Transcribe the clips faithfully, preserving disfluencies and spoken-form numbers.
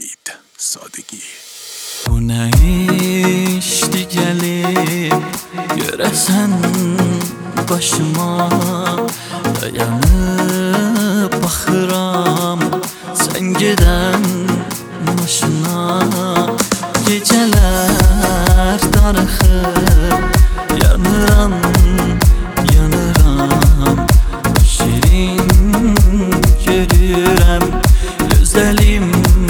Vahid Sadegi. Bu nə işdi gəlib görəsən başıma, dayanıb baxıram sən gedən başına. Gecələr darıxır, yanıram, yanıram, şirin görürəm gözəlim,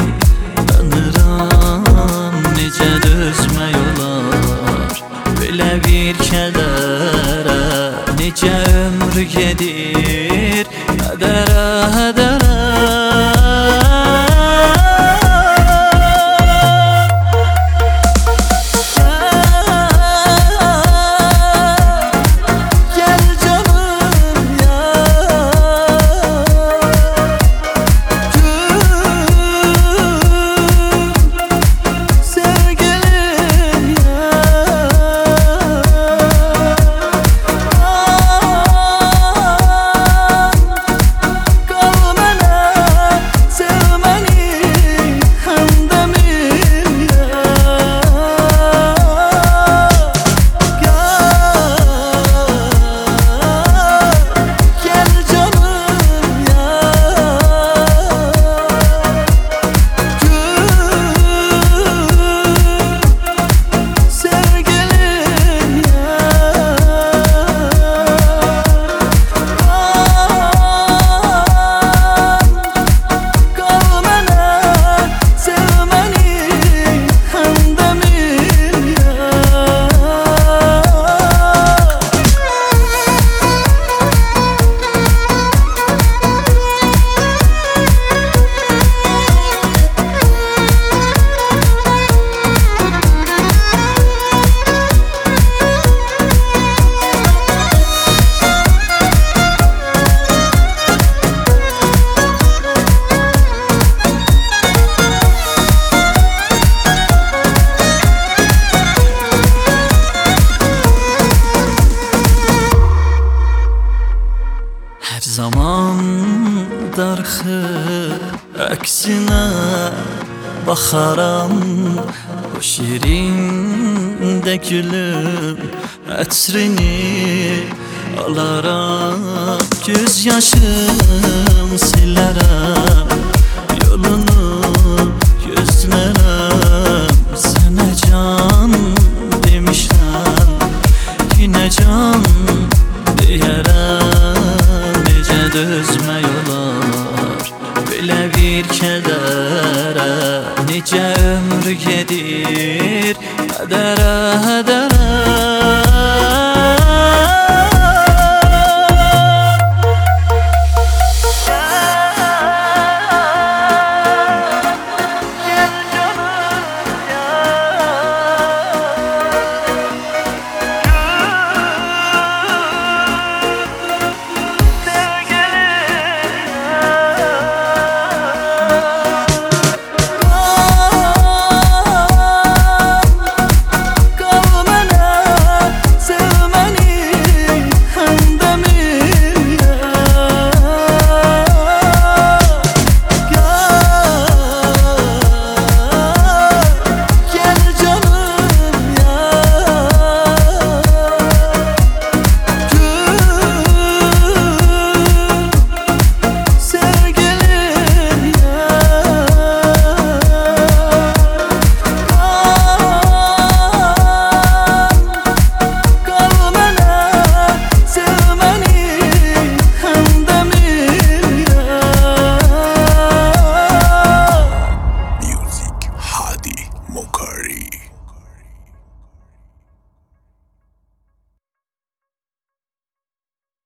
tanıram necə dözmək olar belə bir kədərə, necə ömür gedir hədərə, hədərə. Hər zaman darıxır, əksinə baxaram, o şirin də gülüm ətrini alaram, göz yaşım silərəm, yolunu gözlərəm, sənə can demişəm, yine can deyərəm, dözmək olar belə bir kədərə, necə ömür gedir hədərə, hədərə.